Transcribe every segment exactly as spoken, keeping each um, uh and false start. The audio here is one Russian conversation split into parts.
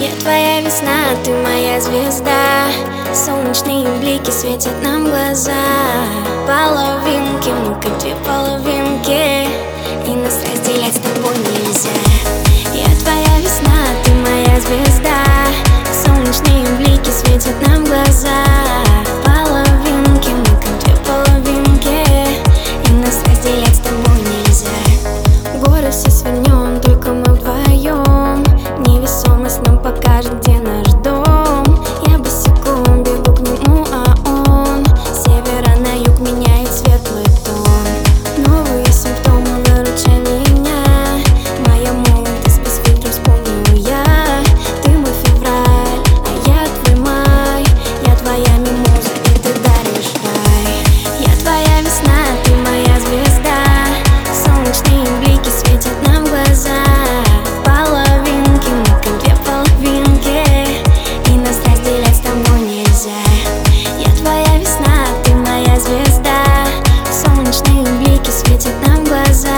Я твоя весна, ты моя звезда. Солнечные блики светят нам в глаза. Половинки, мы как две половинки, и нас разделять с тобой нельзя. Я твоя весна, ты моя звезда. Солнечные блики светят нам в глаза. Половинки, мы как две половинки, и нас разделять с тобой нельзя. Горы все свернем, только мы вдвоем. Невесомость нам покажет, где наш дом. Я босиком бегу к нему, а он с севера на юг меняет светлый тон. Новые симптомы, выручай меня. Моя молодость без фильтра, вспомню я. Ты мой февраль, а я твой май. Я твоя мимоза, и ты даришь рай. Я твоя весна, ты моя звезда. Солнечные блики светят нам в глаза. Половинки, мы как две половинки, и нас разделять с тобой нельзя. Я твоя весна, ты моя звезда. Солнечные блики светят нам в глаза.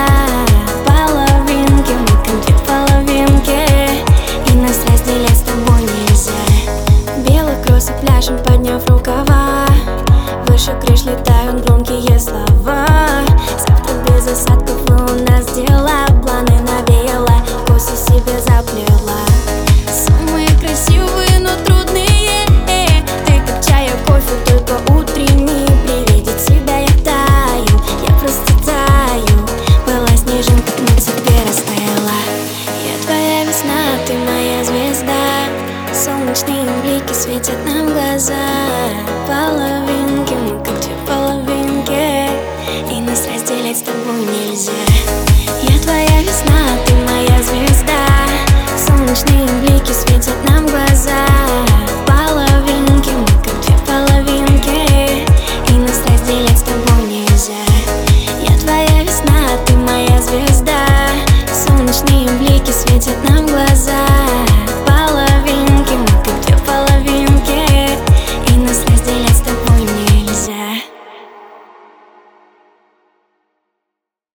Половинки, мы как две половинки, и нас разделять с тобой нельзя. Белый кросс и пляшем, подняв рукава. Выше крыш летают громкие слова. Завтра без осадков, и у нас дела. Планы навеяла, косы себе заплела. Самые красивые, но трудные. Ты как чай, а кофе, только утренний. При виде тебя я таю, я просто таю. Была снежинка, но теперь растаяла. Я твоя весна, ты моя звезда. Солнечные блики светят нам в глаза. Половинки, мы как две половинки, и нас разделять с тобой нельзя. Я твоя весна, ты моя звезда. Солнечные блики светят нам в глаза.